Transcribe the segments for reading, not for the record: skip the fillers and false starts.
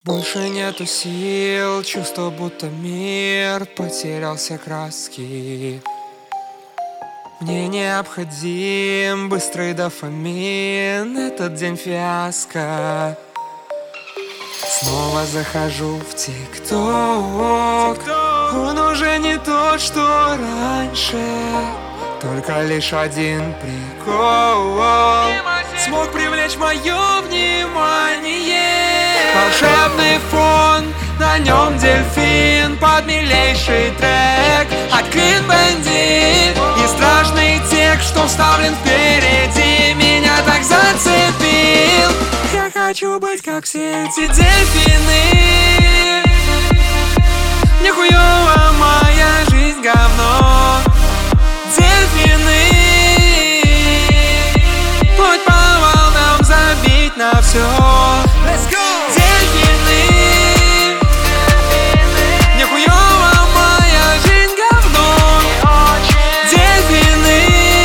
Больше нету сил, чувство, будто мир потерял все краски. Мне необходим быстрый дофамин, этот день фиаско. Снова захожу в ТикТок, он уже не тот, что раньше. Только лишь один прикол смог привлечь мое внимание. Волшебный фон, на нем дельфин, под милейший трек от Clean Bandit. И страшный текст, что вставлен впереди, меня так зацепил. Я хочу быть как все эти дельфины. Мне хуёво, моя жизнь говно. Дельфины, плыть по волнам, забить на все. Let's go! Дельфины, мне хуёво, моя жизнь говно. Дельфины,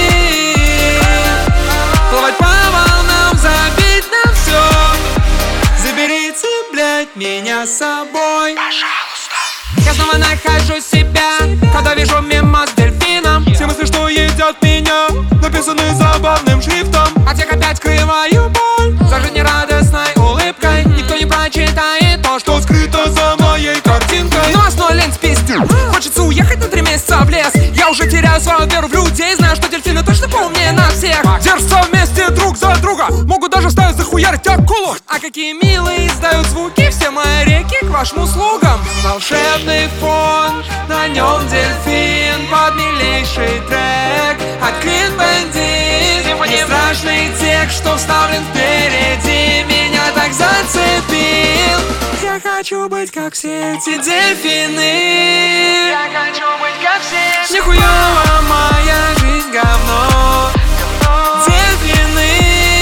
плавать по волнам, забить на все. Заберите, блядь, меня с собой, пожалуйста. Я снова нахожу себя, когда вижу мимо с дельфином. Все мысли, что едят меня, написаны забавным шрифтом. А тех опять скрываю боль за жизнерадостной улыбкой. Никто не прочитает то, что скрыто за моей картинкой. Новостной лент пиздил, хочется уехать на 3 месяца в лес. Я уже теряю свою веру в людей, знаю, что дельфины точно поумнее нас всех. Держатся вместе друг за друга, могут даже ставить захуярить акулу. А какие милые издают звуки все мои реки к вашим услугам. Волшебный фон, на нем дельфин, под милейший трек от Clean Bandit. И страшный текст, что вставлен впереди, меня так зацепил. Я хочу быть как все эти дельфины. Я хочу быть как все. Мне хуёво, моя жизнь говно. Дельфины,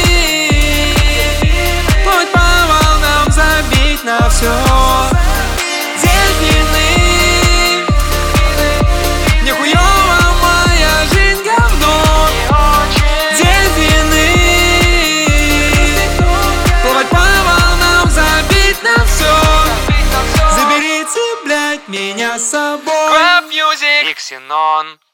плыть по волнам, забить на все. Дельфины, мне хуёво, моя жизнь говно. Дельфины, плавать по волнам, забить на все. Заберите, блядь, меня с собой. Rap Music и Ксенон.